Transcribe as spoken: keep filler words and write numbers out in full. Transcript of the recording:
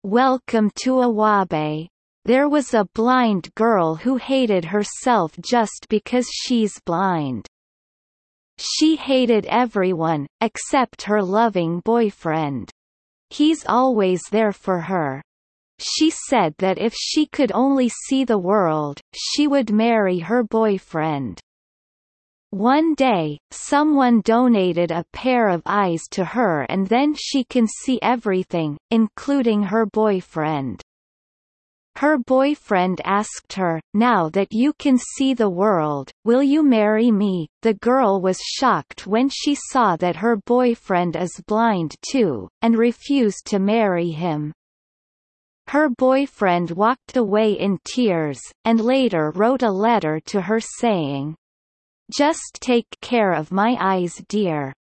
Welcome to Awabe. There was a blind girl who hated herself just because she's blind. She hated everyone, except her loving boyfriend. He's always there for her. She said that if she could only see the world, she would marry her boyfriend. One day, someone donated a pair of eyes to her and then she can see everything, including her boyfriend. Her boyfriend asked her, "Now that you can see the world, will you marry me?" The girl was shocked when she saw that her boyfriend is blind too, and refused to marry him. Her boyfriend walked away in tears, and later wrote a letter to her saying, "Just take care of my eyes, dear.